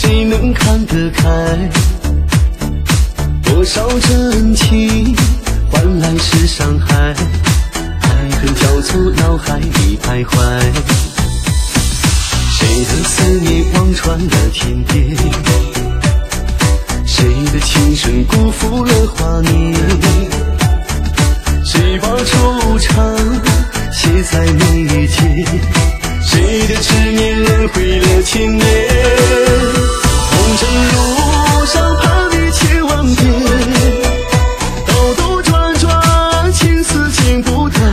谁能看得开？多少真情换来是伤害，爱恨交错，脑海里徘徊。谁的思念望穿了天边？谁的情深辜负了华年？谁把惆怅写在眉间？谁的执念轮回了千年？红尘路上盼你千万遍，兜兜转转，情丝剪不断。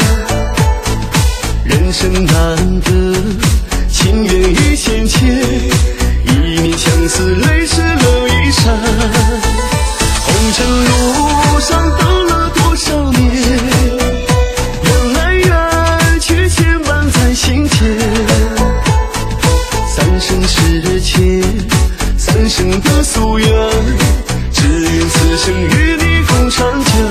人生难得，情缘一线牵，一念相思，泪湿了衣衫。红尘路上等了多少年，缘来缘去牵绊在心间。三生石前，三生的夙愿，只愿此生与你共长久。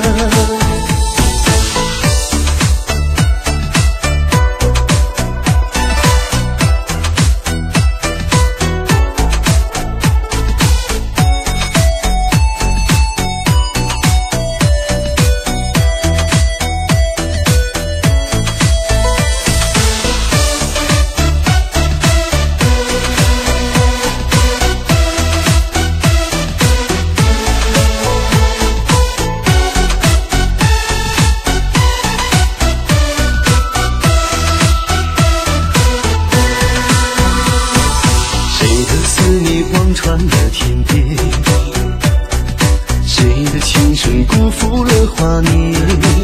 望穿了天边，谁的情深辜负了华年？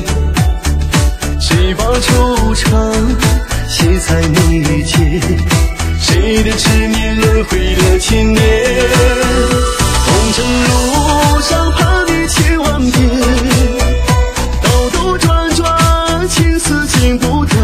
谁把惆怅写在眉间？谁的执念轮回了千年？红尘路上盼你千万遍，兜兜转转，情丝剪不断。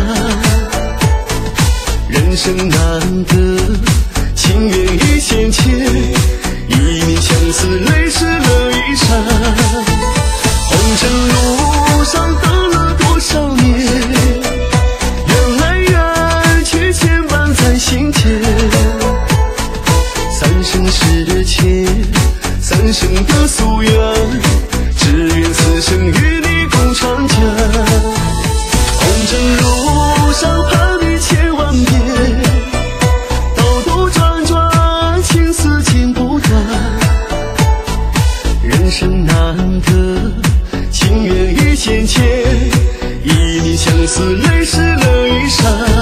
人生难得，情缘一线牵，一念相思，泪湿了衣衫。红尘路上等了多少年，缘来缘去牵绊在心间。三生石前，三生的夙愿，只愿此生与你共长久。红尘路上盼你千万遍，人生难得，情缘一线牵，一念相思，泪湿了衣衫。